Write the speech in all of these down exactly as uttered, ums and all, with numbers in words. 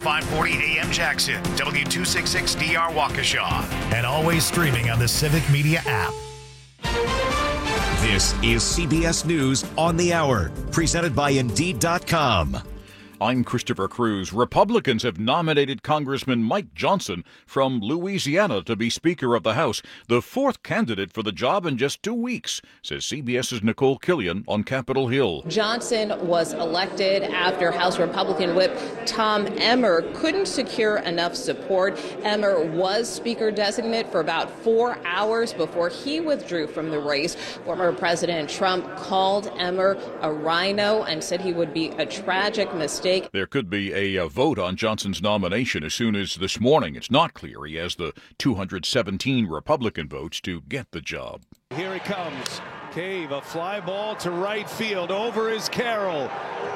five forty A M Jackson, W two sixty-six D R Waukesha, and always streaming on the Civic Media app. This is C B S News on the Hour, presented by Indeed dot com. I'm Christopher Cruz. Republicans have nominated Congressman Mike Johnson from Louisiana to be Speaker of the House, the fourth candidate for the job in just two weeks, says CBS's Nicole Killian on Capitol Hill. Johnson was elected after House Republican Whip Tom Emmer couldn't secure enough support. Emmer was Speaker designate for about four hours before he withdrew from the race. Former President Trump called Emmer a rhino and said he would be a tragic mistake. There could be a, a vote on Johnson's nomination as soon as this morning. It's not clear he has the two hundred seventeen Republican votes to get the job. Here he comes. Cave, a fly ball to right field. Over is Carroll.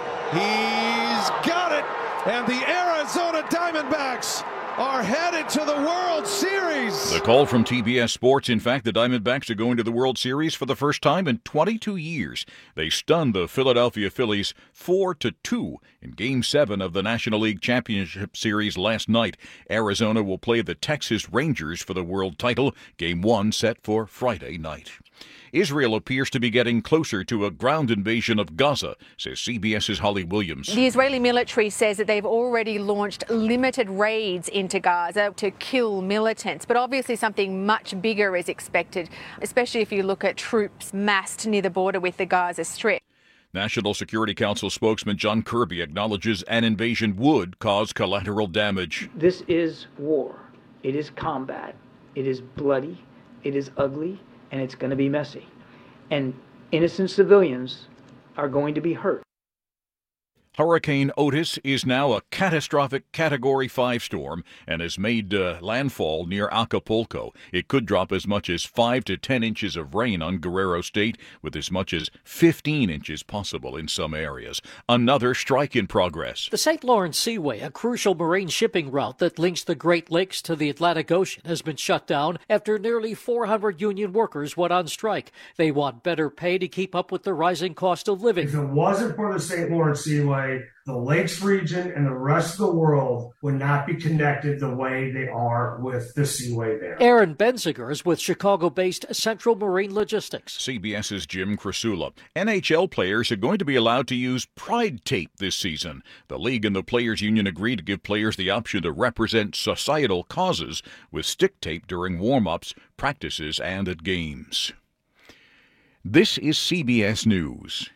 He's got it. And the Arizona Diamondbacks are headed to the World Series. The call from T B S Sports. In fact, the Diamondbacks are going to the World Series for the first time in twenty-two years. They stunned the Philadelphia Phillies four to two in Game seven of the National League Championship Series last night. Arizona will play the Texas Rangers for the world title. Game one set for Friday night. Israel appears to be getting closer to a ground invasion of Gaza, says CBS's Holly Williams. The Israeli military says that they've already launched limited raids into Gaza to kill militants. But obviously something much bigger is expected, especially if you look at troops massed near the border with the Gaza Strip. National Security Council spokesman John Kirby acknowledges an invasion would cause collateral damage. This is war. It is combat. It is bloody. It is ugly. And it's going to be messy. And innocent civilians are going to be hurt. Hurricane Otis is now a catastrophic Category five storm and has made uh, landfall near Acapulco. It could drop as much as five to ten inches of rain on Guerrero State, with as much as fifteen inches possible in some areas. Another strike in progress. The Saint Lawrence Seaway, a crucial marine shipping route that links the Great Lakes to the Atlantic Ocean, has been shut down after nearly four hundred union workers went on strike. They want better pay to keep up with the rising cost of living. If it wasn't for the Saint Lawrence Seaway, the Lakes region and the rest of the world would not be connected the way they are with the Seaway there. Aaron Benziger is with Chicago-based Central Marine Logistics. CBS's Jim Krasula. N H L players are going to be allowed to use Pride tape this season. The league and the Players Union agreed to give players the option to represent societal causes with stick tape during warm-ups, practices, and at games. This is C B S News.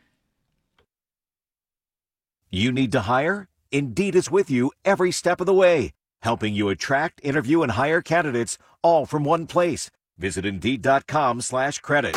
You need to hire? Indeed is with you every step of the way, helping you attract, interview, and hire candidates all from one place. Visit Indeed dot com slash credit.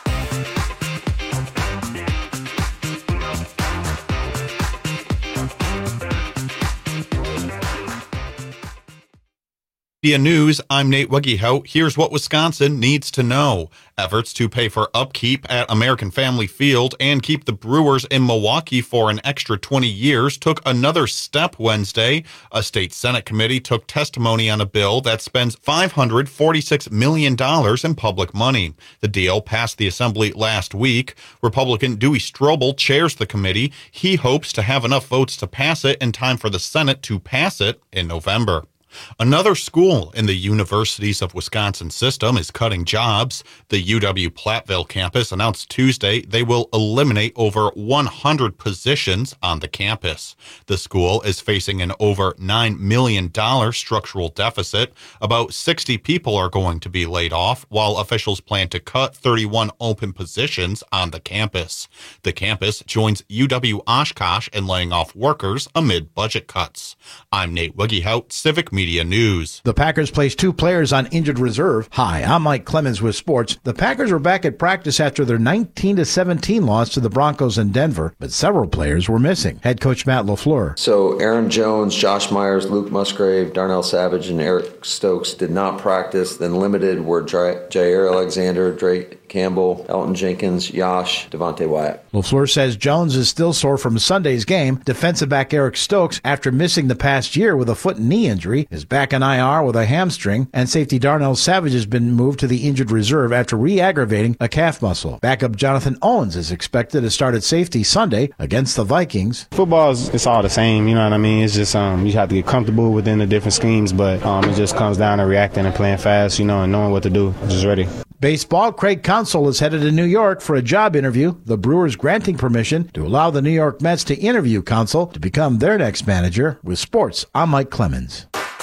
News, I'm Nate Weggehout. Here's what Wisconsin needs to know. Efforts to pay for upkeep at American Family Field and keep the Brewers in Milwaukee for an extra twenty years took another step Wednesday. A state Senate committee took testimony on a bill that spends five hundred forty-six million dollars in public money. The deal passed the Assembly last week. Republican Dewey Strobel chairs the committee. He hopes to have enough votes to pass it in time for the Senate to pass it in November. Another school in the Universities of Wisconsin system is cutting jobs. The U W-Platteville campus announced Tuesday they will eliminate over one hundred positions on the campus. The school is facing an over nine million dollars structural deficit. About sixty people are going to be laid off, while officials plan to cut thirty-one open positions on the campus. The campus joins U W-Oshkosh in laying off workers amid budget cuts. I'm Nate Weggehout, Civic Media News. The Packers placed two players on injured reserve. Hi, I'm Mike Clemens with sports. The Packers were back at practice after their nineteen to seventeen loss to the Broncos in Denver, but several players were missing. Head coach Matt LaFleur. So Aaron Jones, Josh Myers, Luke Musgrave, Darnell Savage, and Eric Stokes did not practice. Then limited were Jair Alexander, Drake Campbell, Elton Jenkins, Yash, Devontae Wyatt. LaFleur says Jones is still sore from Sunday's game. Defensive back Eric Stokes, after missing the past year with a foot and knee injury, is back in I R with a hamstring, and safety Darnell Savage has been moved to the injured reserve after re-aggravating a calf muscle. Backup Jonathan Owens is expected to start at safety Sunday against the Vikings. Football is it's all the same, you know what I mean? It's just um, you have to get comfortable within the different schemes, but um, it just comes down to reacting and playing fast, you know, and knowing what to do. Just ready. Baseball, Craig Counsell is headed to New York for a job interview. The Brewers granting permission to allow the New York Mets to interview Counsell to become their next manager. With sports, I'm Mike Clemens.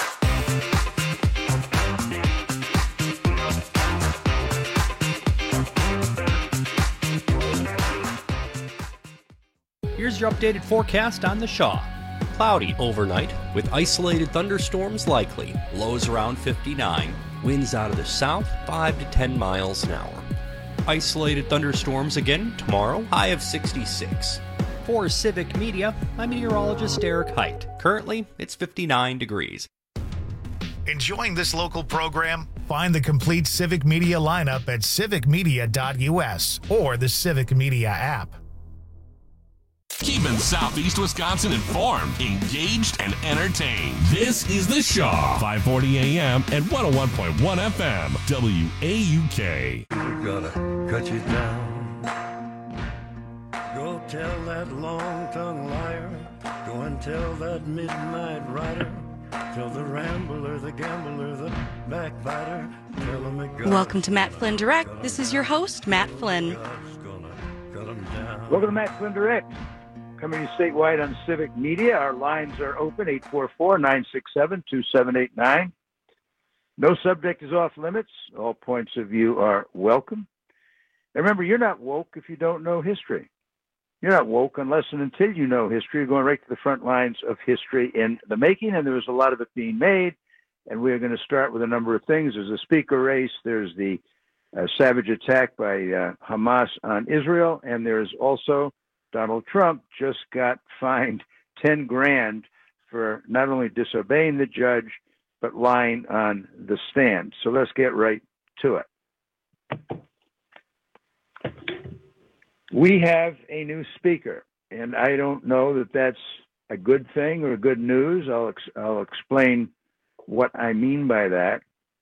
Here's your updated forecast on the Shaw. Cloudy overnight with isolated thunderstorms likely. Lows around fifty-nine. Winds out of the south, five to ten miles an hour. Isolated thunderstorms again tomorrow, high of sixty-six. For Civic Media, I'm meteorologist Eric Height. Currently, it's fifty-nine degrees. Enjoying this local program? Find the complete Civic Media lineup at civic media dot u s or the Civic Media app. Keeping Southeast Wisconsin informed, engaged, and entertained. This is The Shaw, five forty A M and one oh one point one F M, W A U K. We're gonna cut you down. Go tell that long-tongued liar. Go and tell that midnight rider. Tell the rambler, the gambler, the backbiter. Tell him it got Welcome to Matt Flynn Direct. This is your host, Matt Flynn. Welcome to Matt Flynn Direct. Coming to you statewide on Civic Media. Our lines are open, eight four four, nine six seven, two seven eight nine. No subject is off limits. All points of view are welcome. And remember, you're not woke if you don't know history. You're not woke unless and until you know history. You're going right to the front lines of history in the making, and there's a lot of it being made. And we're going to start with a number of things. There's a speaker race. There's the uh, savage attack by uh, Hamas on Israel, and there's also Donald Trump just got fined ten grand for not only disobeying the judge, but lying on the stand. So let's get right to it. We have a new speaker, and I don't know that that's a good thing or good news. I'll, ex- I'll explain what I mean by that.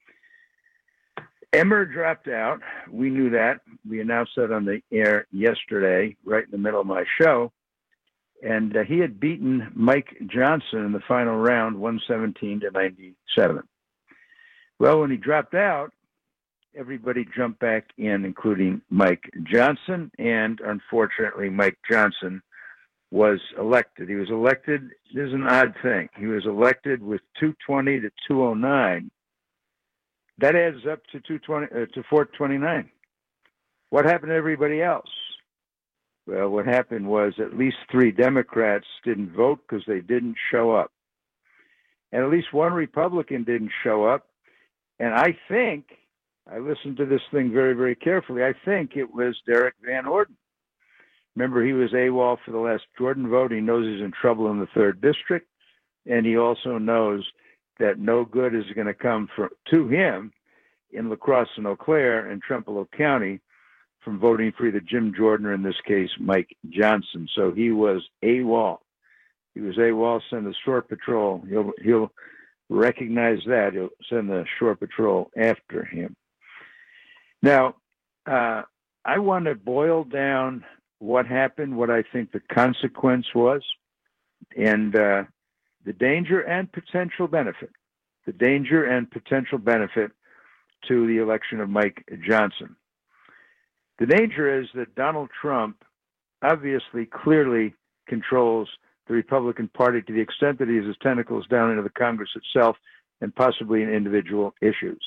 Emmer dropped out. We knew that. We announced that on the air yesterday, right in the middle of my show. And uh, he had beaten Mike Johnson in the final round, one seventeen to ninety-seven. Well, when he dropped out, everybody jumped back in, including Mike Johnson. And unfortunately, Mike Johnson was elected. He was elected. This is an odd thing. He was elected with two twenty to two oh nine. That adds up to two twenty uh, to four twenty-nine. What happened to everybody else? Well, what happened was at least three Democrats didn't vote because they didn't show up. And at least one Republican didn't show up. And I think, I listened to this thing very, very carefully, I think it was Derek Van Orden. Remember, he was AWOL for the last Jordan vote. He knows he's in trouble in the third district. And he also knows that no good is going to come for, to him in La Crosse and Eau Claire and Trempealeau County from voting for either Jim Jordan or, in this case, Mike Johnson. So he was AWOL. He was AWOL, send the shore patrol. He'll, he'll recognize that. He'll send the shore patrol after him. Now, uh, I want to boil down what happened, what I think the consequence was, and uh, the danger and potential benefit, the danger and potential benefit to the election of Mike Johnson. The danger is that Donald Trump obviously clearly controls the Republican Party to the extent that he has his tentacles down into the Congress itself and possibly in individual issues.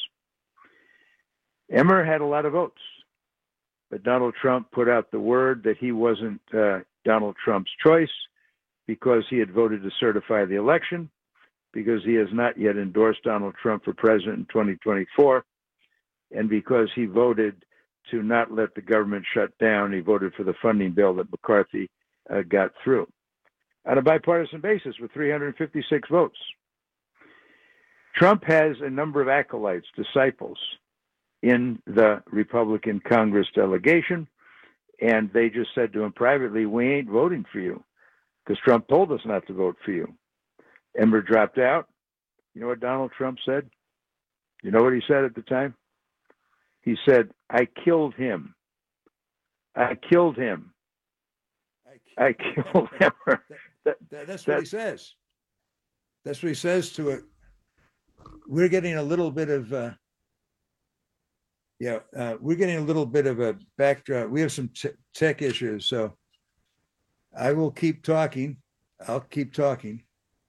Emmer had a lot of votes, but Donald Trump put out the word that he wasn't uh, Donald Trump's choice, because he had voted to certify the election, because he has not yet endorsed Donald Trump for president in twenty twenty-four, and because he voted to not let the government shut down. He voted for the funding bill that McCarthy uh, got through on a bipartisan basis with three hundred fifty-six votes. Trump has a number of acolytes, disciples in the Republican Congress delegation, and they just said to him privately, "We ain't voting for you because Trump told us not to vote for you." Emmer dropped out. You know what Donald Trump said? You know what he said at the time? He said, "I killed him. I killed him. I killed Emmer." That, that, that's what he says. That's what he says to it. We're getting a little bit of, uh, yeah, uh, we're getting a little bit of a backdrop. We have some t- tech issues, so I will keep talking. I'll keep talking.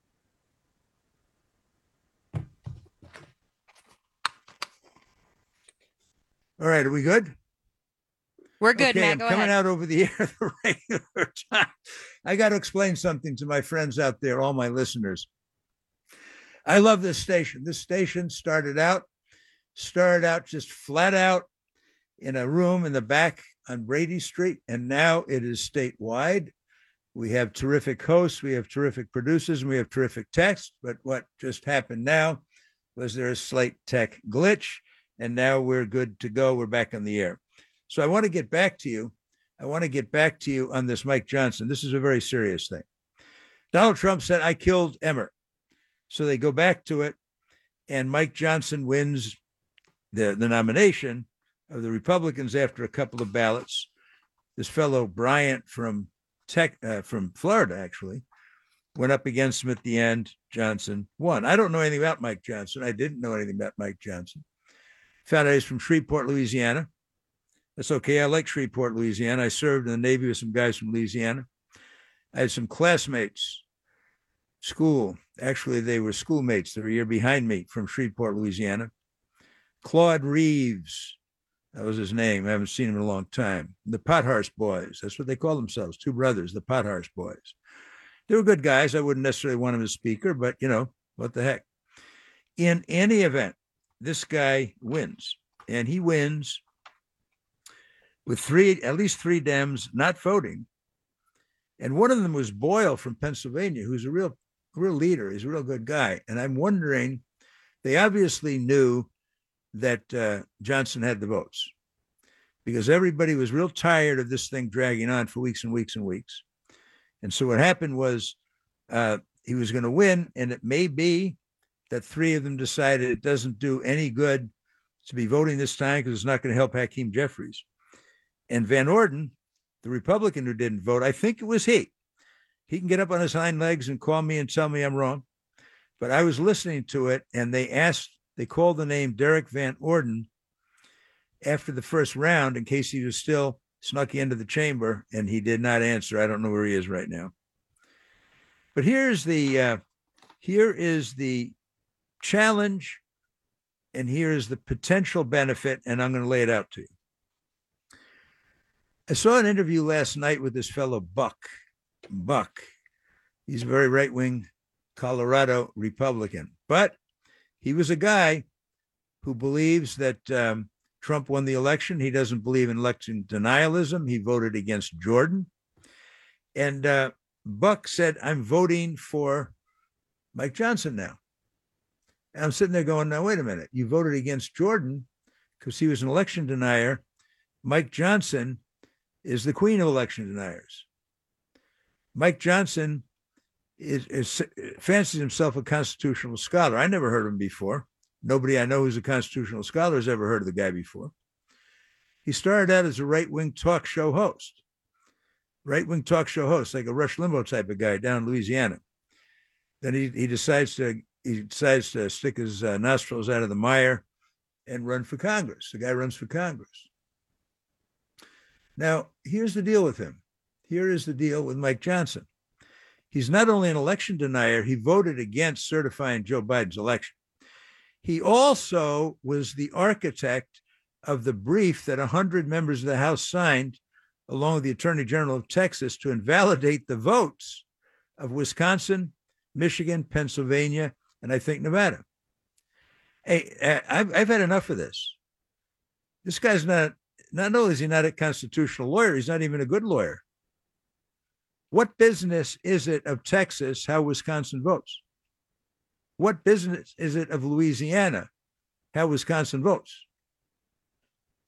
All right, are we good? We're good, okay, Matt. I'm Go coming ahead. out over the air at the regular time. I got to explain something to my friends out there, all my listeners. I love this station. This station started out, started out just flat out in a room in the back on Brady Street, and now it is statewide. We have terrific hosts, we have terrific producers, and we have terrific techs. But what just happened now was there a Slate tech glitch, and now we're good to go. We're back on the air. So I want to get back to you. I want to get back to you on this Mike Johnson. This is a very serious thing. Donald Trump said, "I killed Emmer." So they go back to it, and Mike Johnson wins the, the nomination of the Republicans after a couple of ballots. This fellow Bryant from Tech, uh, from Florida, actually, went up against him at the end. Johnson won. I don't know anything about Mike Johnson. I didn't know anything about Mike Johnson. Found out he's from Shreveport, Louisiana. That's okay. I like Shreveport, Louisiana. I served in the Navy with some guys from Louisiana. I had some classmates, school. Actually, they were schoolmates. They were a year behind me from Shreveport, Louisiana. Claude Reeves, that was his name. I haven't seen him in a long time. The Pothorse Boys. That's what they call themselves. Two brothers, the Pothorse Boys. They were good guys. I wouldn't necessarily want him as speaker, but, you know, what the heck. In any event, this guy wins. And he wins with three, at least three Dems not voting. And one of them was Boyle from Pennsylvania, who's a real, real leader. He's a real good guy. And I'm wondering, they obviously knew that uh, Johnson had the votes because everybody was real tired of this thing dragging on for weeks and weeks and weeks. And so what happened was uh, he was going to win. And it may be that three of them decided it doesn't do any good to be voting this time because it's not going to help Hakeem Jeffries. And Van Orden, the Republican who didn't vote, I think it was he. He can get up on his hind legs and call me and tell me I'm wrong. But I was listening to it, and they asked, they called the name Derek Van Orden after the first round in case he was still snuck into the chamber, and he did not answer. I don't know where he is right now. But here's the uh, here is the challenge, and here is the potential benefit, and I'm going to lay it out to you. I saw an interview last night with this fellow Buck. Buck. He's a very right-wing Colorado Republican, but he was a guy who believes that um, Trump won the election. He doesn't believe in election denialism. He voted against Jordan. And uh, Buck said, "I'm voting for Mike Johnson now." And I'm sitting there going, now, wait a minute. You voted against Jordan because he was an election denier. Mike Johnson is the queen of election deniers. Mike Johnson is, is fancies himself a constitutional scholar. I never heard of him before. Nobody I know who's a constitutional scholar has ever heard of the guy before. He started out as a right-wing talk show host, right-wing talk show host, like a Rush Limbaugh type of guy down in Louisiana. Then he, he decides to he decides to stick his uh, nostrils out of the mire and run for Congress. The guy runs for Congress. Now, here's the deal with him. Here is the deal with Mike Johnson. He's not only an election denier, he voted against certifying Joe Biden's election. He also was the architect of the brief that one hundred members of the House signed, along with the Attorney General of Texas, to invalidate the votes of Wisconsin, Michigan, Pennsylvania, and I think Nevada. Hey, I've, I've had enough of this. This guy's not, not only is he not a constitutional lawyer, he's not even a good lawyer. What business is it of Texas how Wisconsin votes? What business is it of Louisiana how Wisconsin votes?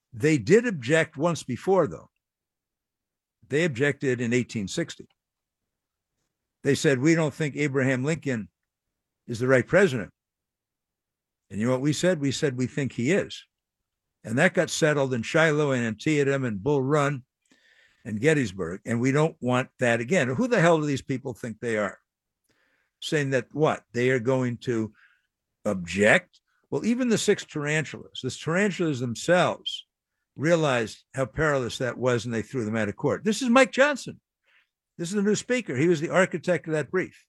They did object once before, though. They objected in eighteen sixty. They said, we don't think Abraham Lincoln is the right president. And you know what we said? We said we think he is. And that got settled in Shiloh and Antietam and Bull Run and Gettysburg. And we don't want that again. Who the hell do these people think they are? Saying that what? They are going to object? Well, even the six tarantulas, the tarantulas themselves realized how perilous that was, and they threw them out of court. This is Mike Johnson. This is the new speaker. He was the architect of that brief.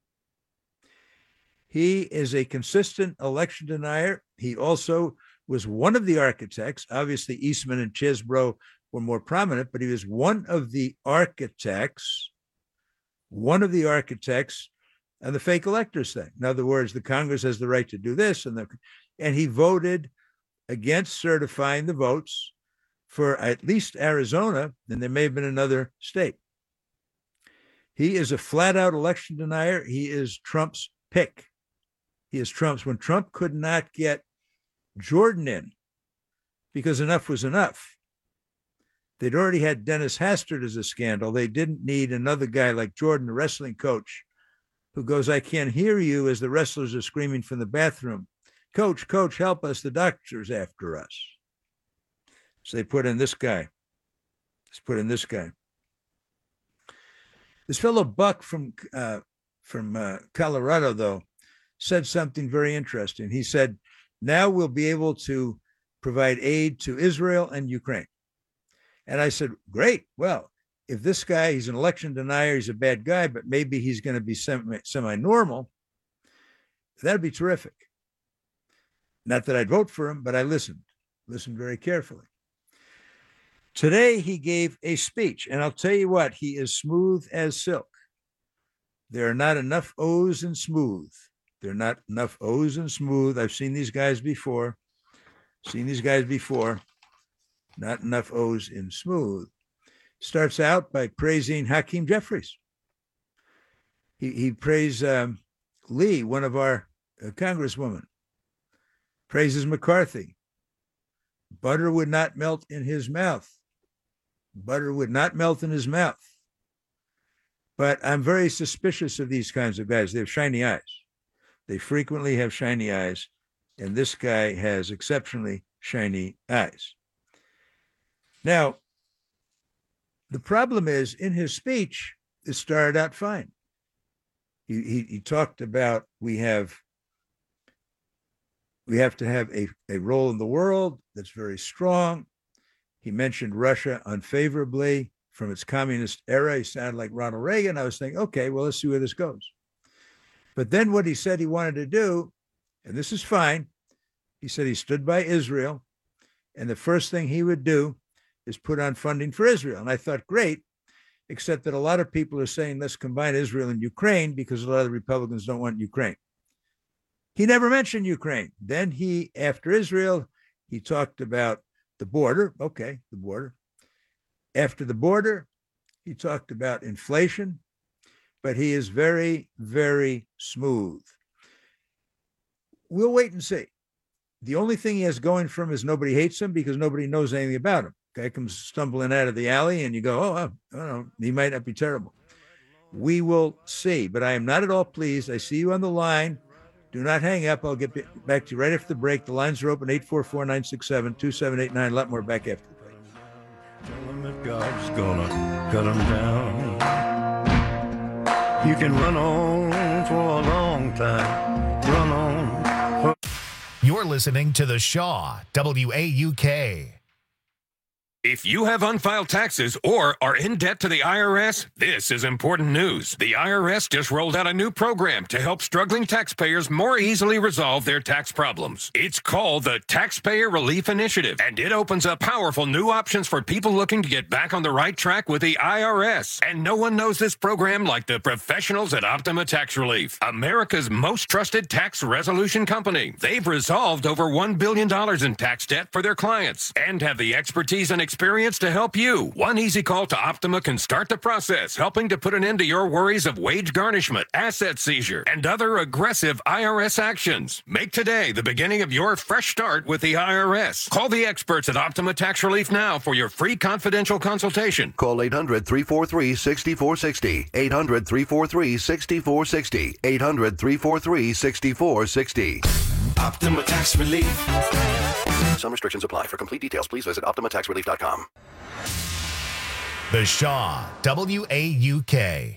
He is a consistent election denier. He also was one of the architects. Obviously, Eastman and Chesbrough were more prominent, but he was one of the architects, one of the architects of the fake electors thing. In other words, the Congress has the right to do this, and the, and he voted against certifying the votes for at least Arizona, and there may have been another state. He is a flat-out election denier. He is Trump's pick. He is Trump's. When Trump could not get Jordan in because enough was enough, they'd already had Dennis Hastert as a scandal. They didn't need another guy like Jordan, the wrestling coach, who goes, I can't hear you as the wrestlers are screaming from the bathroom. Coach, coach, help us. The doctor's after us. So they put in this guy. Let's put in this guy. This fellow Buck from uh, from uh, Colorado, though, said something very interesting. He said, now we'll be able to provide aid to Israel and Ukraine. And I said, great. Well, if this guy, he's an election denier, he's a bad guy, but maybe he's going to be semi, semi-normal, that'd be terrific. Not that I'd vote for him, but I listened, listened very carefully. Today, he gave a speech, and I'll tell you what, he is smooth as silk. There are not enough O's in smooth. There are not enough O's in smooth. I've seen these guys before, seen these guys before. Not enough O's in smooth. Starts out by praising Hakeem Jeffries. He, he praised um, Lee, one of our uh, congresswomen. Praises McCarthy. Butter would not melt in his mouth. Butter would not melt in his mouth. But I'm very suspicious of these kinds of guys. They have shiny eyes. They frequently have shiny eyes. And this guy has exceptionally shiny eyes. Now, the problem is, in his speech, it started out fine. He, he, he talked about we have we have to have a, a role in the world that's very strong. He mentioned Russia unfavorably from its communist era. He sounded like Ronald Reagan. I was thinking, okay, well, let's see where this goes. But then what he said he wanted to do, and this is fine, he said he stood by Israel, and the first thing he would do is put on funding for Israel. And I thought, great, except that a lot of people are saying, let's combine Israel and Ukraine because a lot of the Republicans don't want Ukraine. He never mentioned Ukraine. Then he, after Israel, he talked about the border. Okay, the border. After the border, he talked about inflation, but he is very, very smooth. We'll wait and see. The only thing he has going for him is nobody hates him because nobody knows anything about him. Guy comes stumbling out of the alley and you go, oh, I don't know, he might not be terrible. We will see, but I am not at all pleased. I see you on the line. Do not hang up. I'll get back to you right after the break. The lines are open, eight four four, nine six seven, two seven eight nine. A lot more back after the break. Tell them that God's gonna cut them down. You can run on for a long time. Run on. For- You're listening to The Shaw, W A U K. If you have unfiled taxes or are in debt to the I R S, this is important news. The I R S just rolled out a new program to help struggling taxpayers more easily resolve their tax problems. It's called the Taxpayer Relief Initiative, and it opens up powerful new options for people looking to get back on the right track with the I R S. And no one knows this program like the professionals at Optima Tax Relief, America's most trusted tax resolution company. They've resolved over one billion dollars in tax debt for their clients and have the expertise and experience experience to help you. One easy call to Optima can start the process, helping to put an end to your worries of wage garnishment, asset seizure, and other aggressive I R S actions. Make today the beginning of your fresh start with the I R S. Call the experts at Optima Tax Relief now for your free confidential consultation. Call eight hundred, three four three, six four six zero. eight hundred, three four three, six four six zero. eight hundred, three four three, six four six zero. Optima Tax Relief. Some restrictions apply. For complete details, please visit optima tax relief dot com. The Shaw, W A U K.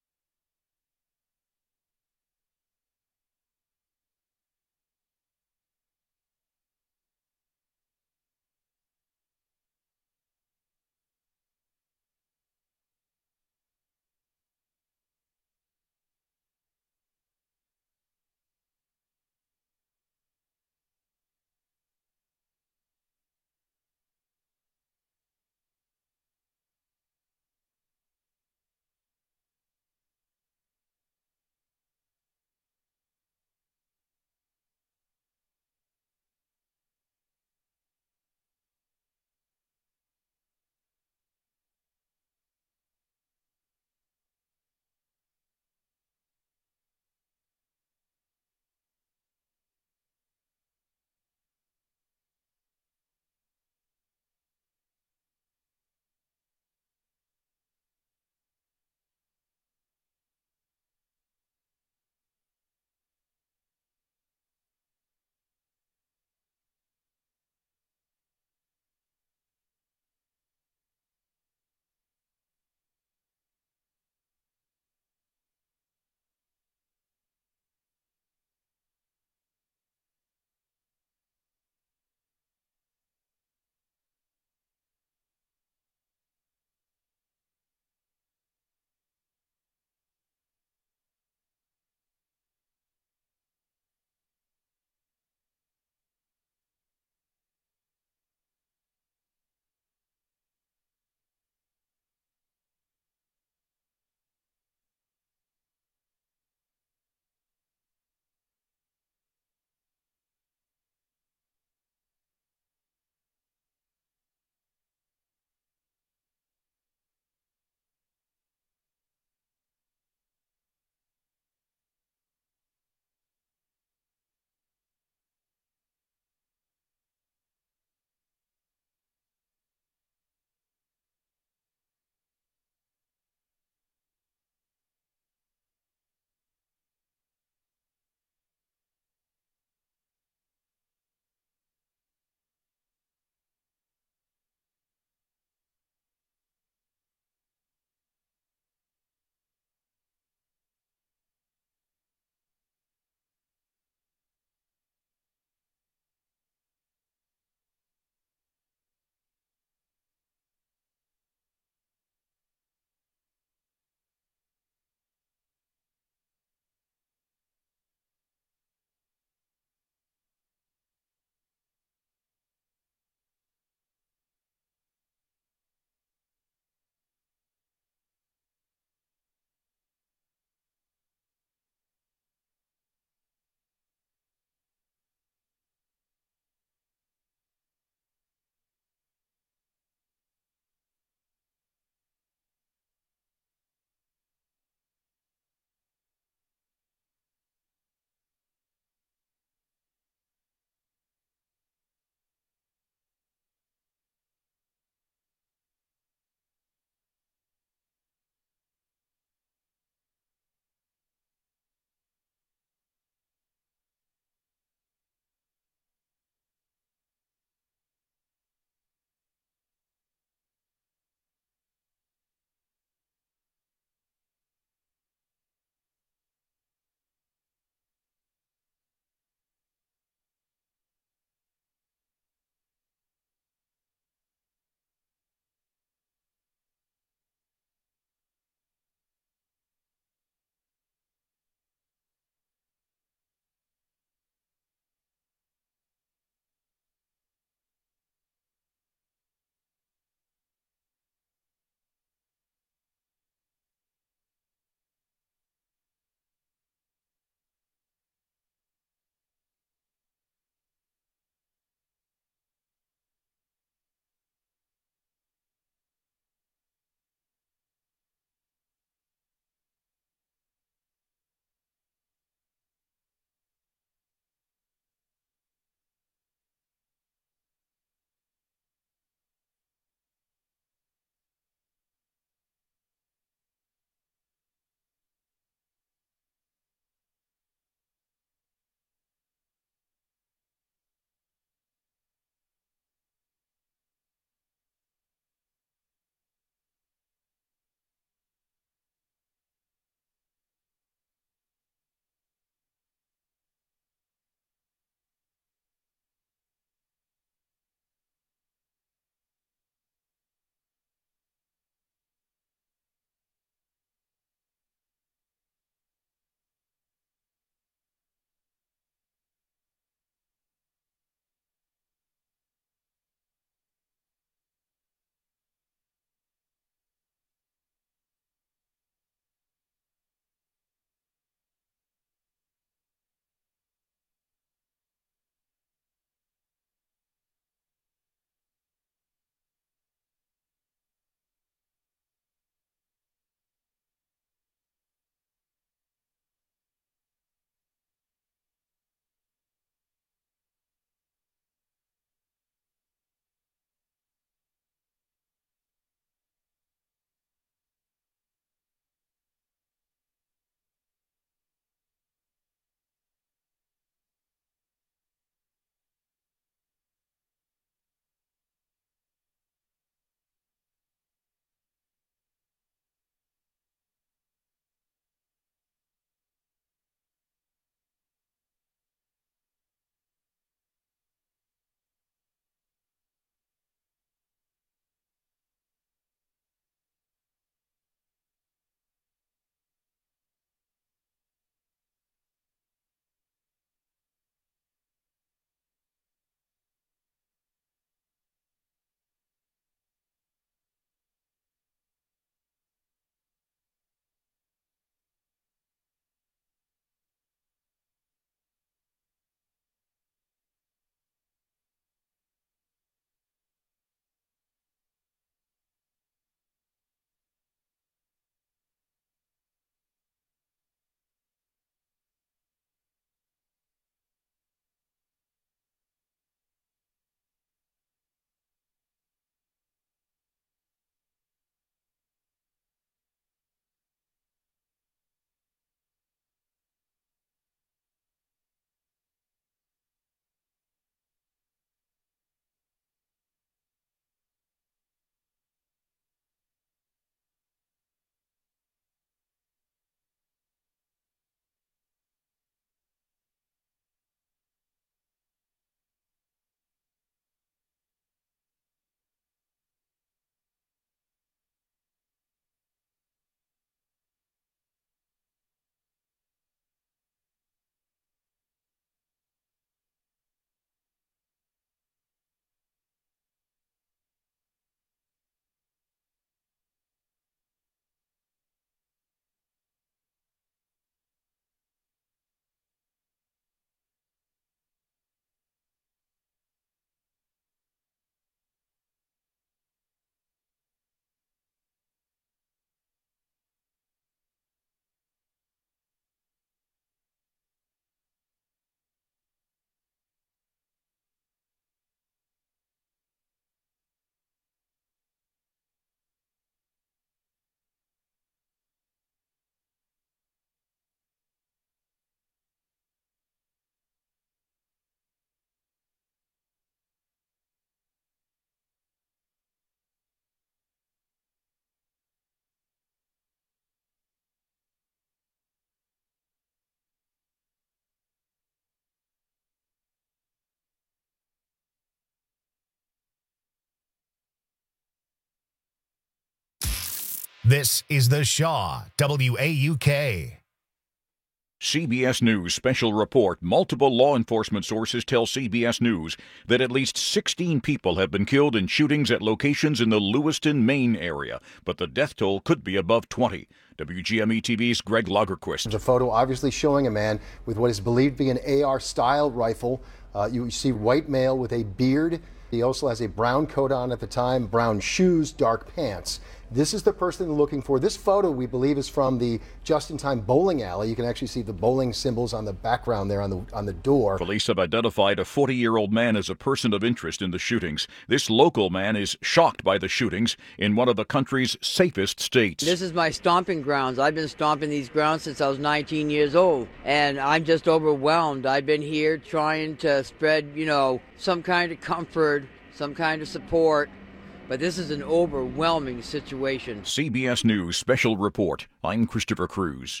This is The Shaw, W A U K. C B S News special report. Multiple law enforcement sources tell C B S News that at least sixteen people have been killed in shootings at locations in the Lewiston, Maine area, but the death toll could be above twenty. W G M E T V's Greg Lagerquist. There's a photo obviously showing a man with what is believed to be an A R-style rifle. Uh, you see white male with a beard. He also has a brown coat on at the time, brown shoes, dark pants. This is the person they're looking for. This photo, we believe, is from the Just-in-Time bowling alley. You can actually see the bowling symbols on the background there on the on the door. Police have identified a forty-year-old man as a person of interest in the shootings. This local man is shocked by the shootings in one of the country's safest states. This is my stomping grounds. I've been stomping these grounds since I was nineteen years old, and I'm just overwhelmed. I've been here trying to spread, you know, some kind of comfort, some kind of support. But this is an overwhelming situation. C B S News special report. I'm Christopher Cruz.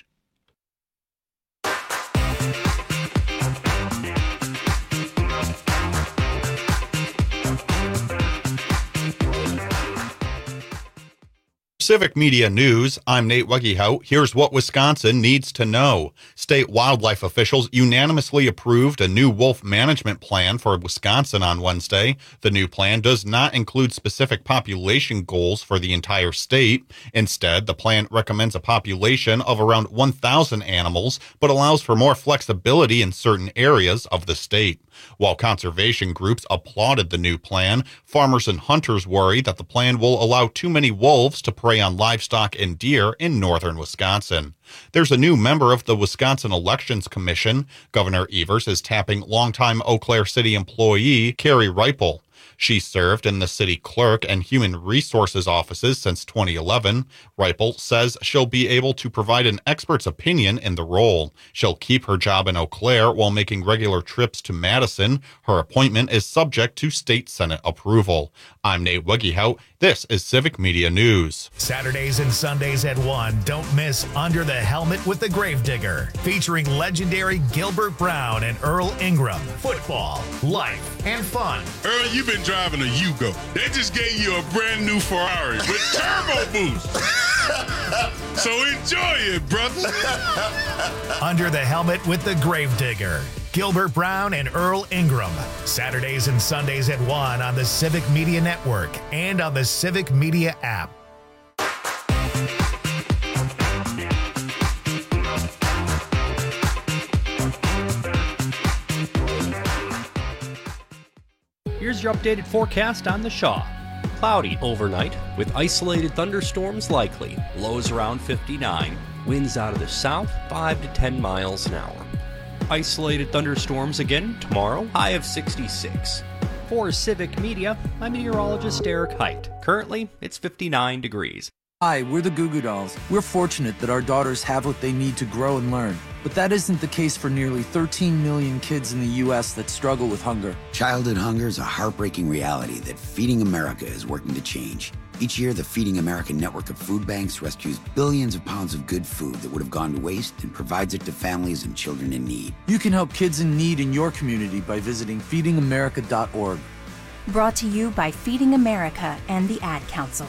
Civic Media News, I'm Nate Weggehout. Here's what Wisconsin needs to know. State wildlife officials unanimously approved a new wolf management plan for Wisconsin on Wednesday. The new plan does not include specific population goals for the entire state. Instead, the plan recommends a population of around one thousand animals, but allows for more flexibility in certain areas of the state. While conservation groups applauded the new plan, farmers and hunters worry that the plan will allow too many wolves to prey on livestock and deer in northern Wisconsin. There's a new member of the Wisconsin Elections Commission. Governor Evers is tapping longtime Eau Claire City employee Carrie Reipel. She served in the city clerk and human resources offices since twenty eleven. Reipel says she'll be able to provide an expert's opinion in the role. She'll keep her job in Eau Claire while making regular trips to Madison. Her appointment is subject to state Senate approval. I'm Nate Weggehout. This is Civic Media News. Saturdays and Sundays at one, don't miss Under the Helmet with the Gravedigger, featuring legendary Gilbert Brown and Earl Ingram. Football, life, and fun. Earl, you've been driving a Yugo. They just gave you a brand new Ferrari with turbo boost. So enjoy it, brother. Under the Helmet with the Gravedigger. Gilbert Brown and Earl Ingram. Saturdays and Sundays at one on the Civic Media Network and on the Civic Media app. Here's your updated forecast on the Shaw. Cloudy overnight with isolated thunderstorms likely. Lows around fifty-nine. Winds out of the south five to ten miles an hour. Isolated thunderstorms again tomorrow. High of sixty-six. For Civic Media, I'm meteorologist Eric Height. Currently, it's fifty-nine degrees. Hi, we're the Goo Goo Dolls. We're fortunate that our daughters have what they need to grow and learn. But that isn't the case for nearly thirteen million kids in the U S that struggle with hunger. Childhood hunger is a heartbreaking reality that Feeding America is working to change. Each year, the Feeding America network of food banks rescues billions of pounds of good food that would have gone to waste and provides it to families and children in need. You can help kids in need in your community by visiting feeding america dot org. Brought to you by Feeding America and the Ad Council.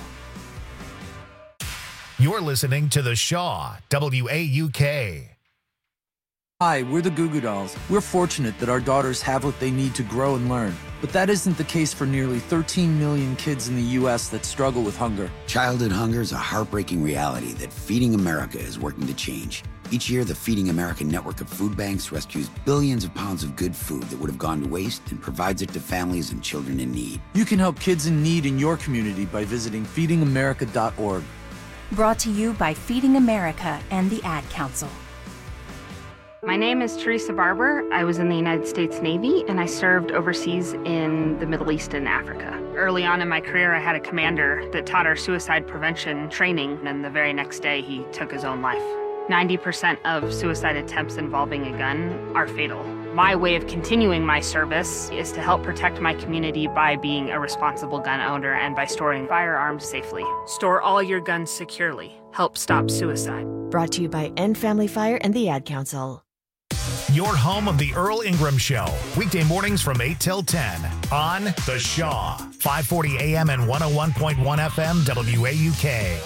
You're listening to The Shaw, W A U K. Hi, we're the Goo Goo Dolls. We're fortunate that our daughters have what they need to grow and learn. But that isn't the case for nearly thirteen million kids in the U S that struggle with hunger. Childhood hunger is a heartbreaking reality that Feeding America is working to change. Each year, the Feeding America network of food banks rescues billions of pounds of good food that would have gone to waste and provides it to families and children in need. You can help kids in need in your community by visiting feeding america dot org. Brought to you by Feeding America and the Ad Council. My name is Teresa Barber. I was in the United States Navy and I served overseas in the Middle East and Africa. Early on in my career, I had a commander that taught our suicide prevention training, and the very next day he took his own life. ninety percent of suicide attempts involving a gun are fatal. My way of continuing my service is to help protect my community by being a responsible gun owner and by storing firearms safely. Store all your guns securely. Help stop suicide. Brought to you by End Family Fire and the Ad Council. Your home of the Earl Ingram Show. Weekday mornings from eight till ten on The Shaw. five forty A M and one oh one point one F M W A U K.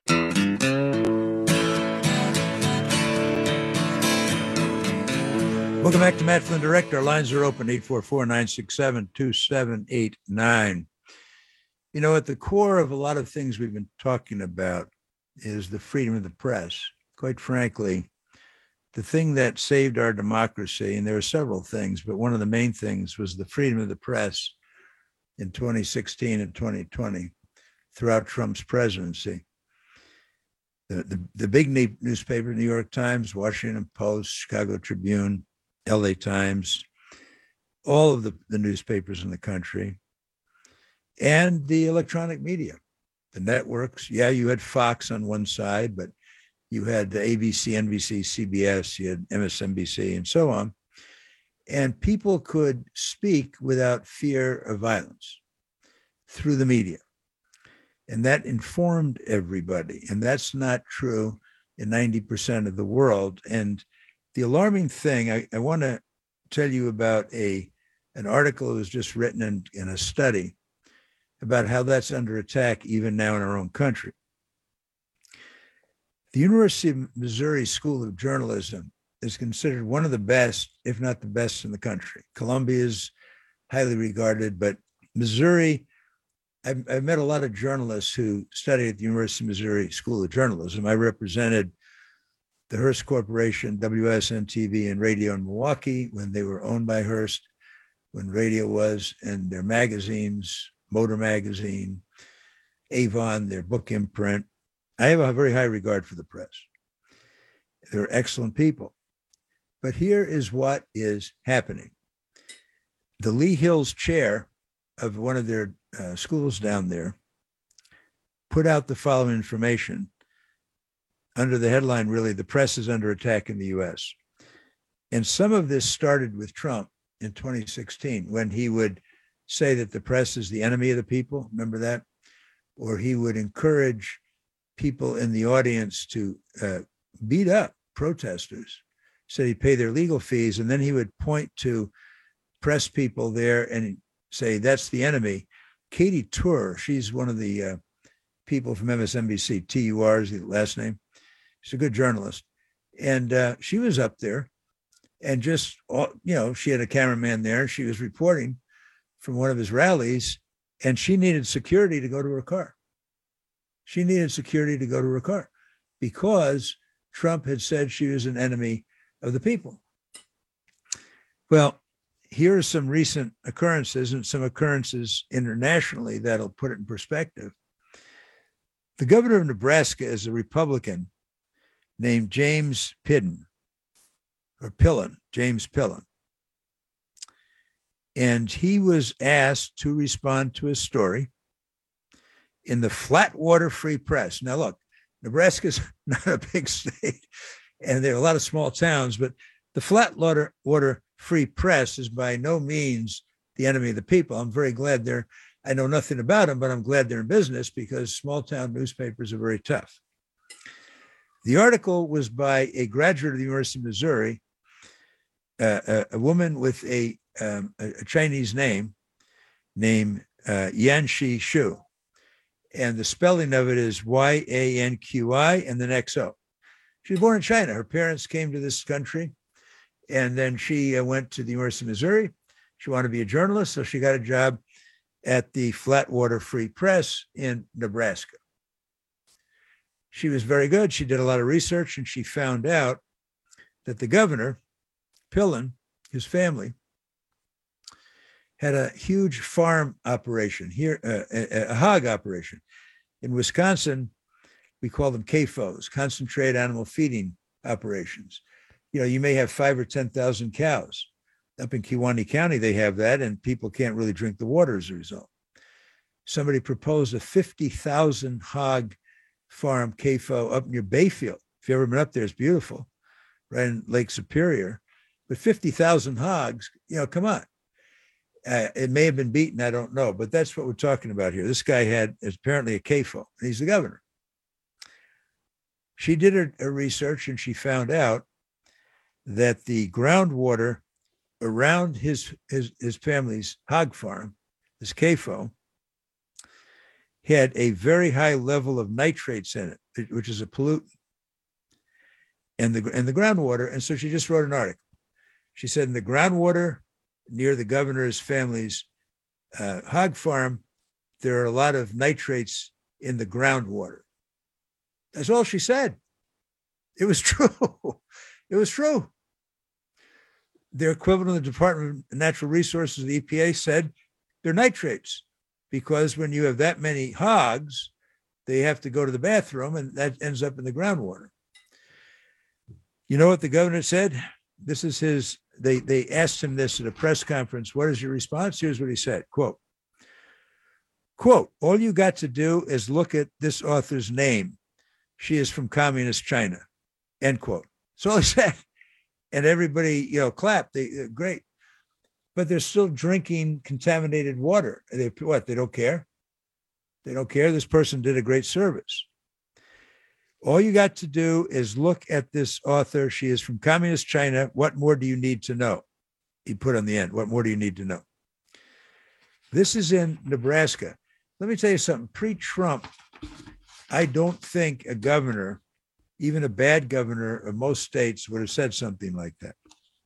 Welcome back to Matt Flynn Direct. Our lines are open, eight four four, nine six seven, two seven eight nine. You know, at the core of a lot of things we've been talking about is the freedom of the press. Quite frankly, the thing that saved our democracy, and there are several things, but one of the main things was the freedom of the press in twenty sixteen and twenty twenty throughout Trump's presidency. The, the, the big newspaper, New York Times, Washington Post, Chicago Tribune, L A Times, all of the, the newspapers in the country, and the electronic media, the networks. Yeah, you had Fox on one side, but you had the A B C, N B C, C B S, you had M S N B C, and so on. And people could speak without fear of violence through the media. And that informed everybody. And that's not true in ninety percent of the world. And the alarming thing, I, I want to tell you about a an article that was just written in, in a study about how that's under attack even now in our own country. The University of Missouri School of Journalism is considered one of the best, if not the best in the country. Columbia is highly regarded, but Missouri, I've, I've met a lot of journalists who studied at the University of Missouri School of Journalism. I represented the Hearst Corporation, W S N T V, and radio in Milwaukee when they were owned by Hearst, when radio was, and their magazines, Motor Magazine, Avon, their book imprint. I have a very high regard for the press. They're excellent people. But here is what is happening. The Lee Hills chair of one of their uh, schools down there put out the following information under the headline, really, the press is under attack in the U S. And some of this started with Trump in twenty sixteen, when he would say that the press is the enemy of the people. Remember that? Or he would encourage people in the audience to uh, beat up protesters, said he'd pay their legal fees, and then he would point to press people there and say, that's the enemy. Katie Tur, she's one of the uh, people from M S N B C, T U R is the last name. She's a good journalist. And uh, she was up there and just, you know, she had a cameraman there. She was reporting from one of his rallies, and she needed security to go to her car. She needed security to go to her car because Trump had said she was an enemy of the people. Well, here are some recent occurrences and some occurrences internationally that'll put it in perspective. The governor of Nebraska is a Republican named James Pidden, or Pillen, James Pillen. And he was asked to respond to a story in the Flatwater Free Press. Now, look, Nebraska's not a big state, and there are a lot of small towns, but the Flatwater Water Free Press is by no means the enemy of the people. I'm very glad they're, I know nothing about them, but I'm glad they're in business because small town newspapers are very tough. The article was by a graduate of the University of Missouri, uh, a, a woman with a, um, a, a Chinese name named uh, Yanqi Xu. And the spelling of it is Y A N Q I and then X O. She was born in China. Her parents came to this country, and then she uh, went to the University of Missouri. She wanted to be a journalist, so she got a job at the Flatwater Free Press in Nebraska. She was very good. She did a lot of research, and she found out that the governor, Pillen, his family, had a huge farm operation here, uh, a, a hog operation. In Wisconsin, we call them C A F Os, concentrated animal feeding operations. You know, you may have five or ten thousand cows. Up in Kewaunee County, they have that, and people can't really drink the water as a result. Somebody proposed a fifty thousand hog farm C A F O up near Bayfield. If you've ever been up there, it's beautiful, right in Lake Superior. But fifty thousand hogs, you know, come on. Uh, it may have been beaten, I don't know, but that's what we're talking about here. This guy had apparently a C A F O, and he's the governor. She did her, her research, and she found out that the groundwater around his, his, his family's hog farm, this C A F O, had a very high level of nitrates in it. which is a pollutant, and the and the groundwater. And so she just wrote an article. She said in the groundwater near the governor's family's uh, hog farm, there are a lot of nitrates in the groundwater. That's all she said. It was true. It was true. Their equivalent of the Department of Natural Resources, the E P A, said they're nitrates because when you have that many hogs, they have to go to the bathroom and that ends up in the groundwater. You know what the governor said? This is his, they, they asked him this at a press conference. What is your response? Here's what he said, quote, quote, all you got to do is look at this author's name. She is from communist China, end quote. That's all he said. And everybody, you know, clapped. They, they're great. But they're still drinking contaminated water. They, what, they don't care? They don't care. This person did a great service. All you got to do is look at this author. She is from communist China. What more do you need to know? He put on the end. What more do you need to know? This is in Nebraska. Let me tell you something. Pre-Trump, I don't think a governor, even a bad governor of most states, would have said something like that.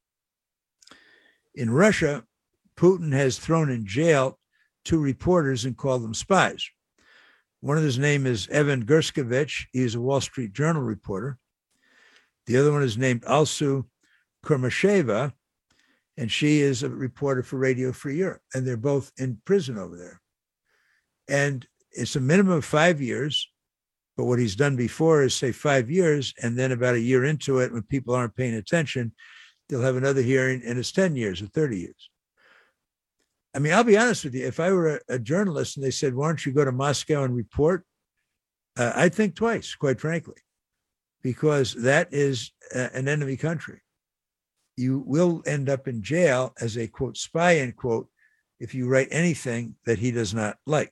In Russia, Putin has thrown in jail two reporters and called them spies. One of his name is Evan Gershkovich. He's a Wall Street Journal reporter. The other one is named Alsu Kurmasheva, and she is a reporter for Radio Free Europe. And they're both in prison over there. And it's a minimum of five years. But what he's done before is say five years, and then about a year into it, when people aren't paying attention, they'll have another hearing, and it's ten years or thirty years. I mean, I'll be honest with you. If I were a, a journalist and they said, why don't you go to Moscow and report? Uh, I'd think twice, quite frankly, because that is uh, an enemy country. You will end up in jail as a, quote, spy, end quote, if you write anything that he does not like.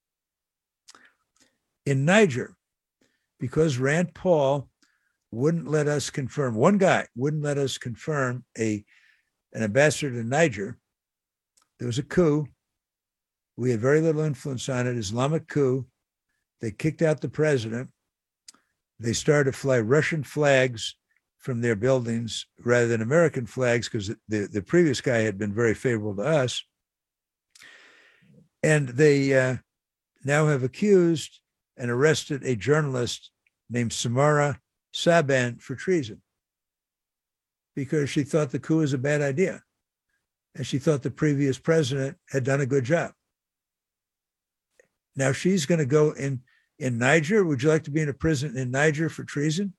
In Niger, because Rand Paul wouldn't let us confirm, one guy wouldn't let us confirm a, an ambassador to Niger, there was a coup. We had very little influence on it, Islamic coup. They kicked out the president. They started to fly Russian flags from their buildings rather than American flags because the, the previous guy had been very favorable to us. And they uh, now have accused and arrested a journalist named Samara Saban for treason because she thought the coup was a bad idea. And she thought the previous president had done a good job. Now she's going to go in, in Niger. Would you like to be in a prison in Niger for treason?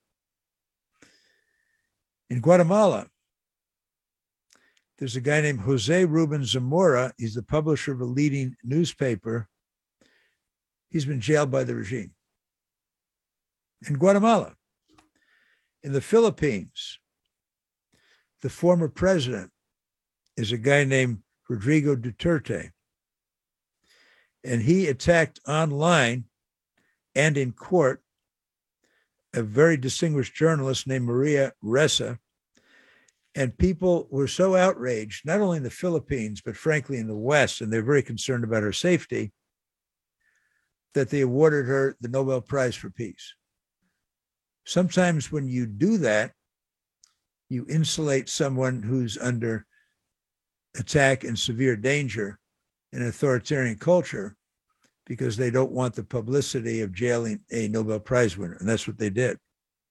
In Guatemala, there's a guy named Jose Ruben Zamora. He's the publisher of a leading newspaper. He's been jailed by the regime. In Guatemala, in the Philippines, the former president is a guy named Rodrigo Duterte. And he attacked online and in court a very distinguished journalist named Maria Ressa. And people were so outraged, not only in the Philippines, but frankly in the West, and they're very concerned about her safety, that they awarded her the Nobel Prize for Peace. Sometimes when you do that, you insulate someone who's under attack and severe danger in an authoritarian culture because they don't want the publicity of jailing a Nobel Prize winner. And that's what they did.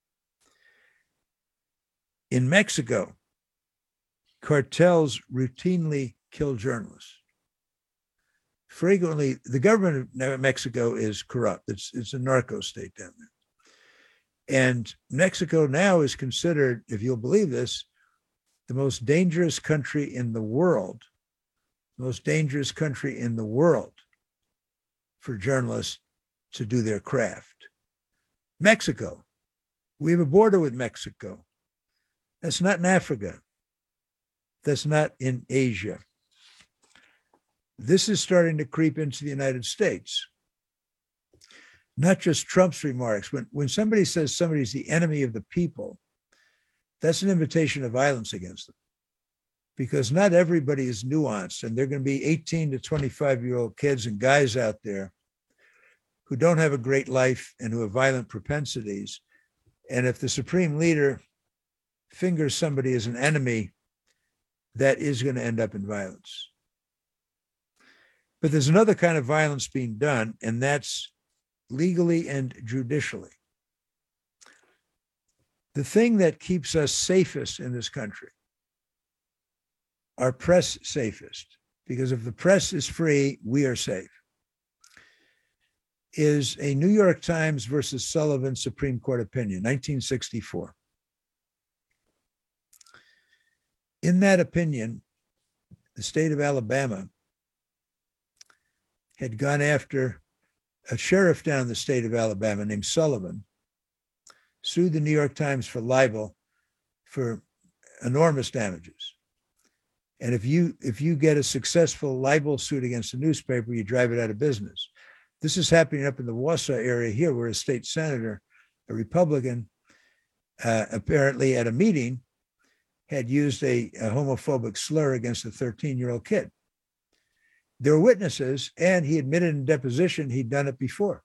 In Mexico, cartels routinely kill journalists. Frequently, the government of Mexico is corrupt. It's, it's a narco state down there. And Mexico now is considered, if you'll believe this, the most dangerous country in the world, most dangerous country in the world for journalists to do their craft. Mexico. We have a border with Mexico. That's not in Africa. That's not in Asia. This is starting to creep into the United States. Not just Trump's remarks. When, when somebody says somebody's the enemy of the people, that's an invitation of violence against them. Because not everybody is nuanced, and there are going to be eighteen to twenty-five-year-old kids and guys out there who don't have a great life and who have violent propensities. And if the supreme leader fingers somebody as an enemy, that is going to end up in violence. But there's another kind of violence being done, and that's legally and judicially. The thing that keeps us safest in this country, our press safest, because if the press is free, we are safe, is a New York Times versus Sullivan Supreme Court opinion, nineteen sixty-four. In that opinion, the state of Alabama had gone after a sheriff down in the state of Alabama named Sullivan, sued the New York Times for libel for enormous damages. And if you if you get a successful libel suit against a newspaper, you drive it out of business. This is happening up in the Wausau area here, where a state senator, a Republican, uh, apparently at a meeting, had used a, a homophobic slur against a thirteen-year-old kid. There were witnesses, and he admitted in deposition he'd done it before.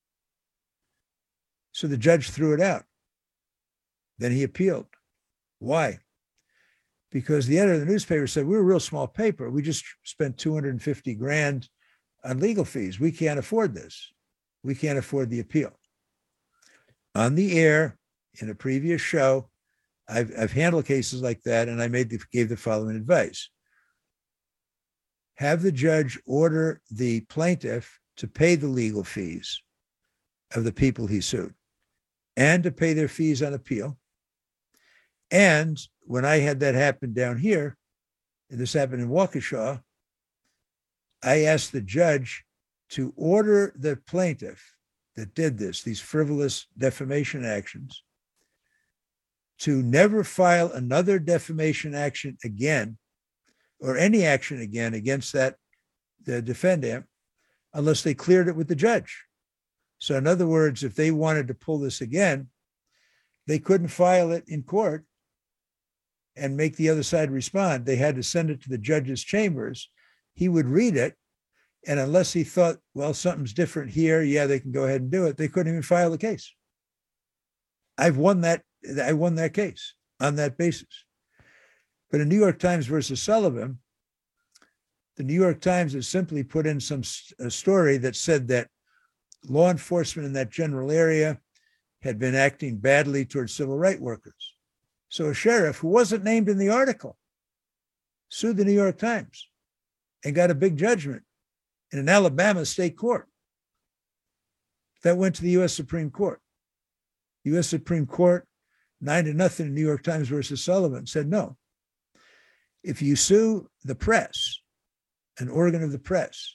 So the judge threw it out. Then he appealed. Why? Because the editor of the newspaper said, we're a real small paper. We just spent two hundred fifty grand on legal fees. We can't afford this. We can't afford the appeal. On the air, in a previous show, I've, I've handled cases like that, and I made the, gave the following advice. Have the judge order the plaintiff to pay the legal fees of the people he sued and to pay their fees on appeal. And when I had that happen down here, and this happened in Waukesha, I asked the judge to order the plaintiff that did this, these frivolous defamation actions, to never file another defamation action again, or any action again against that the defendant, unless they cleared it with the judge. So in other words, if they wanted to pull this again, they couldn't file it in court and make the other side respond. They had to send it to the judge's chambers. He would read it, and unless he thought, well, something's different here, yeah, they can go ahead and do it, they couldn't even file the case. I've won that. I won that case on that basis. But in New York Times versus Sullivan, the New York Times has simply put in some a story that said that law enforcement in that general area had been acting badly towards civil rights workers. So a sheriff who wasn't named in the article sued the New York Times and got a big judgment in an Alabama state court. That went to the U S Supreme Court. The U S Supreme Court, nine to nothing in New York Times versus Sullivan, said no. If you sue the press, an organ of the press,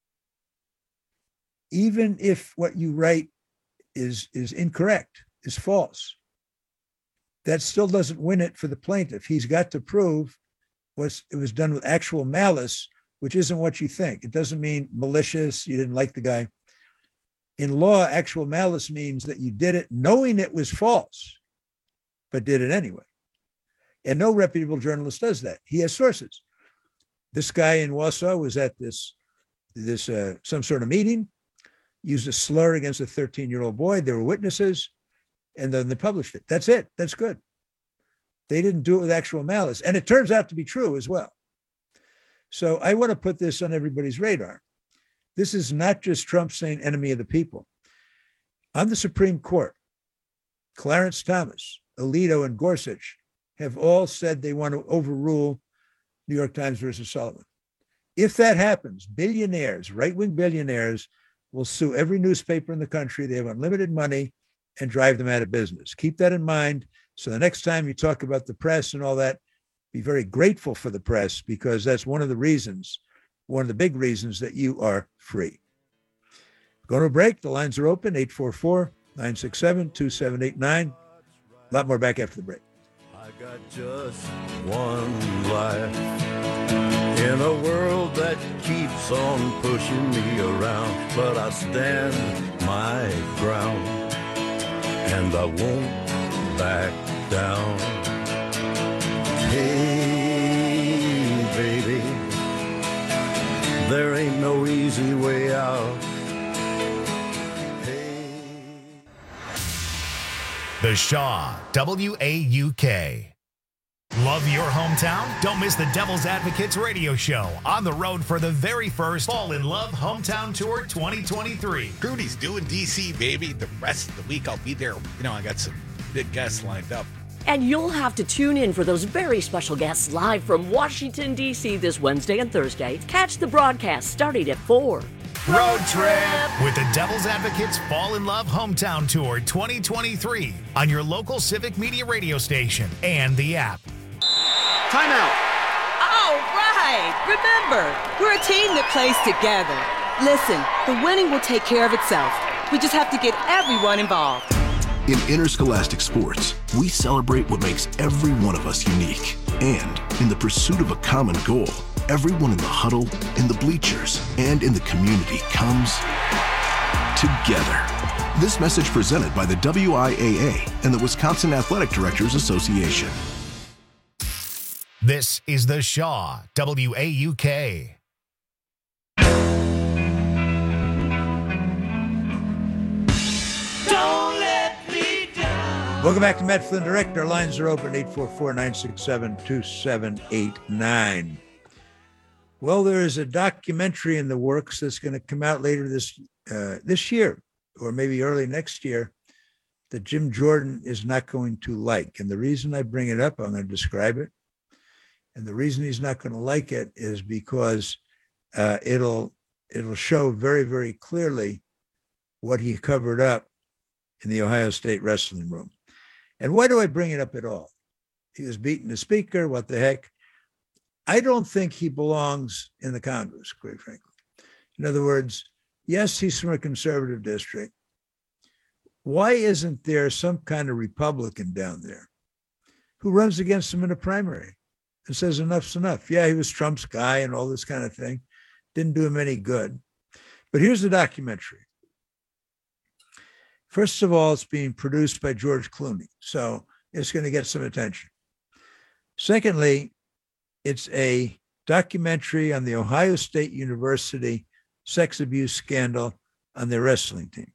even if what you write is, is incorrect, is false, that still doesn't win it for the plaintiff. He's got to prove was it was done with actual malice, which isn't what you think. It doesn't mean malicious, you didn't like the guy. In law, actual malice means that you did it knowing it was false, but did it anyway. And no reputable journalist does that. He has sources. This guy in Wausau was at this, this uh, some sort of meeting, used a slur against a thirteen-year-old boy. There were witnesses, and then they published it. That's it. That's good. They didn't do it with actual malice. And it turns out to be true as well. So I want to put this on everybody's radar. This is not just Trump saying enemy of the people. On the Supreme Court, Clarence Thomas, Alito, and Gorsuch have all said they want to overrule New York Times versus Sullivan. If that happens, billionaires, right-wing billionaires, will sue every newspaper in the country. They have unlimited money and drive them out of business. Keep that in mind. So the next time you talk about the press and all that, be very grateful for the press, because that's one of the reasons, one of the big reasons that you are free. Going to a break. The lines are open, eight four four, nine six seven, two seven eight nine. A lot more back after the break. I got just one life in a world that keeps on pushing me around, but I stand my ground and I won't back down. Hey, baby, there ain't no easy way out. The Shaw, W A U K. Love your hometown? Don't miss the Devil's Advocates radio show on the road for the very first Fall in Love Hometown Tour twenty twenty-three. Rudy's doing D C, baby. The rest of the week I'll be there. You know, I got some big guests lined up. And you'll have to tune in for those very special guests live from Washington, D C this Wednesday and Thursday. Catch the broadcast starting at four. Road trip with the Devil's Advocates Fall in Love Hometown Tour twenty twenty-three on your local Civic Media radio station and the app. Timeout. All right. Remember, we're a team that plays together. Listen, the winning will take care of itself. We just have to get everyone involved. In interscholastic sports, we celebrate what makes every one of us unique. And in the pursuit of a common goal, everyone in the huddle, in the bleachers, and in the community comes together. This message presented by the W I A A and the Wisconsin Athletic Directors Association. This is The Shaw, W A U K. Welcome back to Matt Flynn Direct. Our lines are open, eight four four, nine six seven, two seven eight nine. Well, there is a documentary in the works that's going to come out later this uh, this year, or maybe early next year, that Jim Jordan is not going to like. And the reason I bring it up, I'm going to describe it. And the reason he's not going to like it is because uh, it'll it'll show very, very clearly what he covered up in the Ohio State wrestling room. And why do I bring it up at all? He was beating the speaker. What the heck? I don't think he belongs in the Congress, quite frankly. In other words, yes, he's from a conservative district. Why isn't there some kind of Republican down there who runs against him in a primary and says enough's enough? Yeah, he was Trump's guy and all this kind of thing. Didn't do him any good. But here's the documentary. First of all, it's being produced by George Clooney, so it's going to get some attention. Secondly, it's a documentary on the Ohio State University sex abuse scandal on their wrestling team.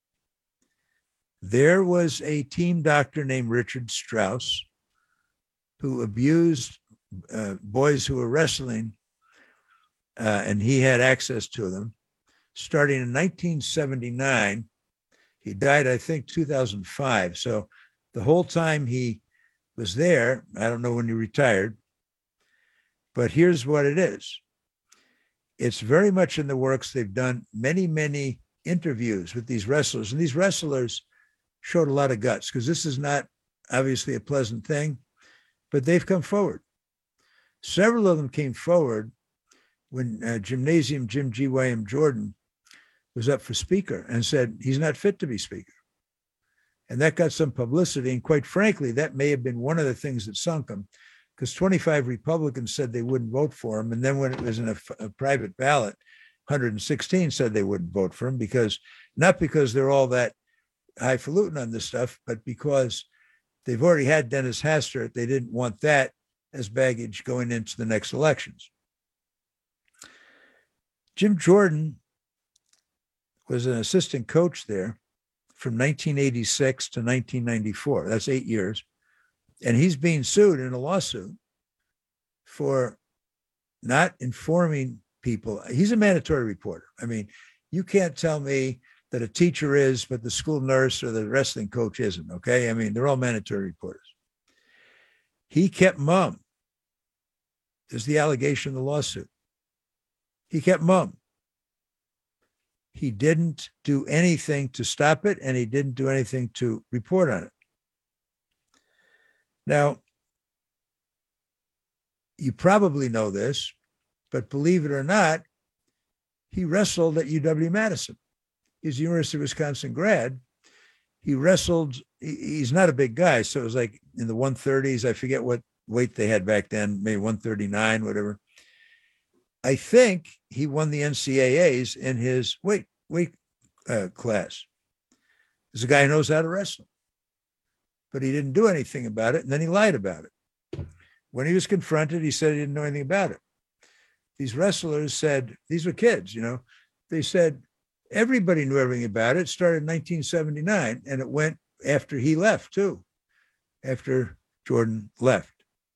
There was a team doctor named Richard Strauss who abused uh, boys who were wrestling, uh, and he had access to them, starting in nineteen seventy-nine. He died, I think, two thousand five. So the whole time he was there, I don't know when he retired, but here's what it is. It's very much in the works. They've done many, many interviews with these wrestlers, and these wrestlers showed a lot of guts because this is not obviously a pleasant thing, but they've come forward. Several of them came forward when uh, Gymnasium Jim G. William Jordan was up for speaker and said he's not fit to be speaker. And that got some publicity. And quite frankly, that may have been one of the things that sunk him, because twenty-five Republicans said they wouldn't vote for him. And then when it was in a, a private ballot, one hundred sixteen said they wouldn't vote for him, because not because they're all that highfalutin on this stuff, but because they've already had Dennis Hastert. They didn't want that as baggage going into the next elections. Jim Jordan was an assistant coach there from nineteen eighty-six to nineteen ninety-four. That's eight years. And he's being sued in a lawsuit for not informing people. He's a mandatory reporter. I mean, you can't tell me that a teacher is, but the school nurse or the wrestling coach isn't, okay? I mean, they're all mandatory reporters. He kept mum. Is the allegation in the lawsuit. He kept mum. He didn't do anything to stop it, and he didn't do anything to report on it. Now, you probably know this, but believe it or not, he wrestled at U W-Madison. He's a University of Wisconsin grad. He wrestled, he's not a big guy, so it was like in the one thirties. I forget what weight they had back then, maybe one thirty-nine, whatever. I think he won the N C A As in his weight weight uh, class. He's a guy who knows how to wrestle, but he didn't do anything about it, and then he lied about it. When he was confronted, he said he didn't know anything about it. These wrestlers said, these were kids, you know, they said everybody knew everything about it. It started in nineteen seventy-nine, and it went after he left too, after Jordan left.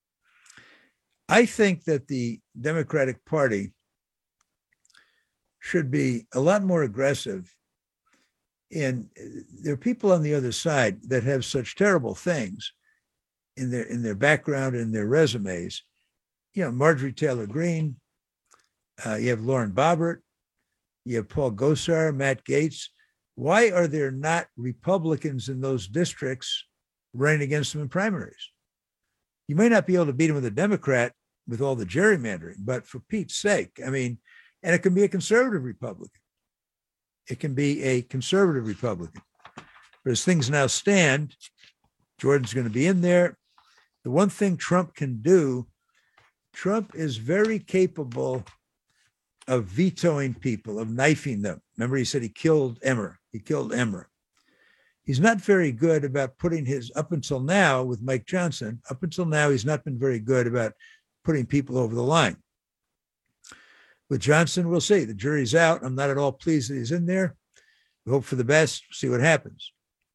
I think that the Democratic Party should be a lot more aggressive. And there are people on the other side that have such terrible things in their in their background and their resumes. You know, Marjorie Taylor Greene, uh, you have Lauren Boebert, you have Paul Gosar, Matt Gaetz. Why are there not Republicans in those districts running against them in primaries? You may not be able to beat them with a Democrat with all the gerrymandering, but for Pete's sake, I mean, and it can be a conservative Republican. It can be a conservative Republican. But as things now stand, Jordan's going to be in there. The one thing Trump can do, Trump is very capable of vetoing people, of knifing them. Remember, he said he killed Emmer. He killed Emmer. He's not very good about putting his, up until now with Mike Johnson, up until now, he's not been very good about putting people over the line. With Johnson, we'll see. The jury's out. I'm not at all pleased that he's in there. We hope for the best, see what happens.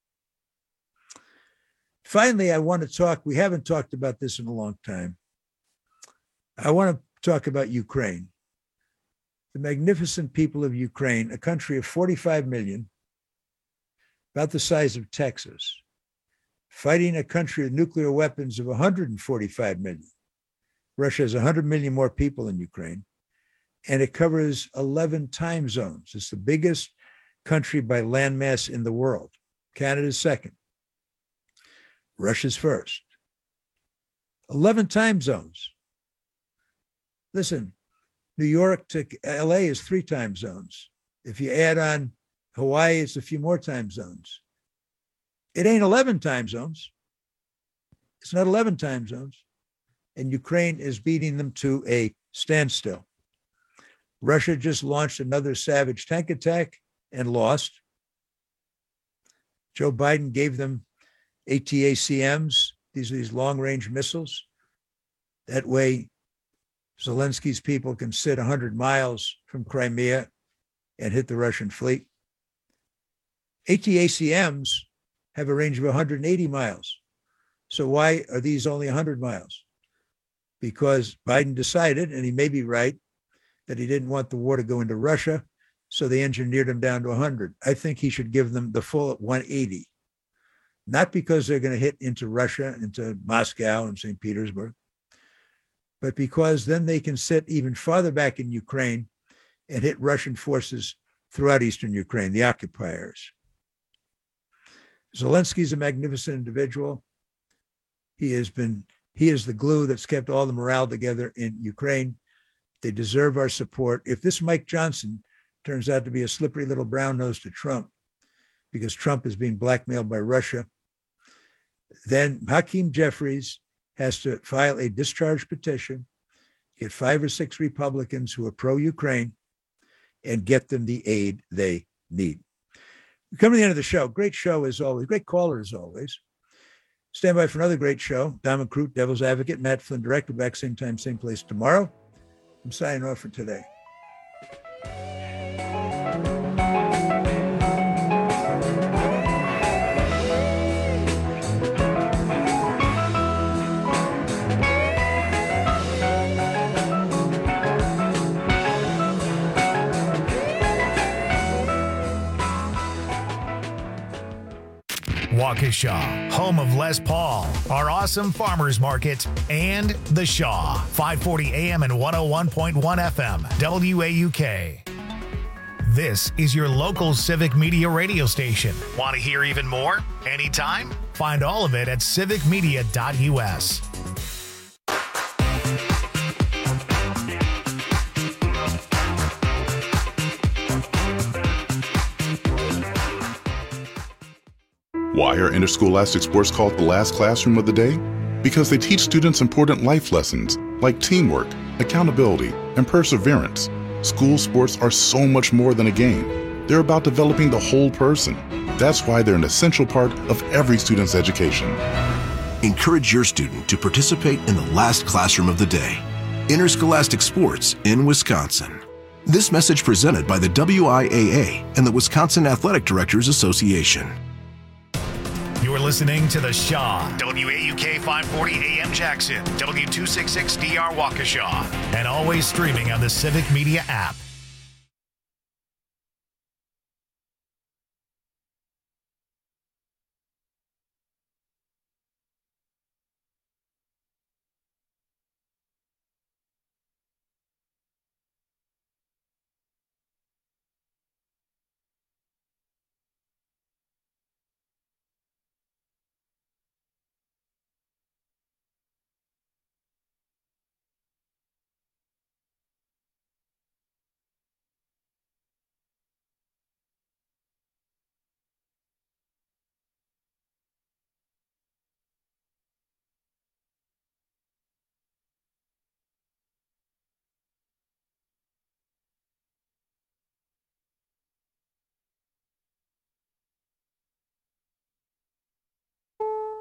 Finally, I want to talk, we haven't talked about this in a long time. I want to talk about Ukraine. The magnificent people of Ukraine, a country of forty-five million, about the size of Texas, fighting a country with nuclear weapons of one hundred forty-five million. Russia has one hundred million more people in Ukraine, and it covers eleven time zones. It's the biggest country by landmass in the world. Canada's second. Russia's first. eleven time zones. Listen, New York to L A is three time zones. If you add on Hawaii, it's a few more time zones. It ain't eleven time zones. It's not eleven time zones. And Ukraine is beating them to a standstill. Russia just launched another savage tank attack and lost. Joe Biden gave them A T A C Ms. These are these long-range missiles. That way, Zelensky's people can sit one hundred miles from Crimea and hit the Russian fleet. A T A C Ms have a range of one hundred eighty miles. So why are these only one hundred miles? Because Biden decided, and he may be right, that he didn't want the war to go into Russia, so they engineered him down to one hundred. I think he should give them the full one eighty. Not because they're going to hit into Russia, into Moscow and Saint Petersburg, but because then they can sit even farther back in Ukraine and hit Russian forces throughout eastern Ukraine, the occupiers. Zelensky's a magnificent individual. He has been, he is the glue that's kept all the morale together in Ukraine. They deserve our support. If this Mike Johnson turns out to be a slippery little brown nose to Trump, because Trump is being blackmailed by Russia, then Hakeem Jeffries has to file a discharge petition, get five or six Republicans who are pro-Ukraine, and get them the aid they need. We come to the end of the show. Great show as always. Great caller as always. Stand by for another great show. Don McCroot, Devil's Advocate, Matt Flynn, Director. Back same time, same place tomorrow. I'm signing off for today. Waukesha, home of Les Paul, our awesome farmers market, and The Shaw, five forty A M and one oh one point one F M, W A U K. This is your local civic media radio station. Want to hear even more? Anytime? Find all of it at civic media dot U S. Why are interscholastic sports called the last classroom of the day? Because they teach students important life lessons like teamwork, accountability, and perseverance. School sports are so much more than a game. They're about developing the whole person. That's why they're an essential part of every student's education. Encourage your student to participate in the last classroom of the day. Interscholastic sports in Wisconsin. This message presented by the W I A A and the Wisconsin Athletic Directors Association. listening to The Shaw, W A U K five forty A M Jackson, W two sixty-six D R Waukesha, and always streaming on the Civic Media app.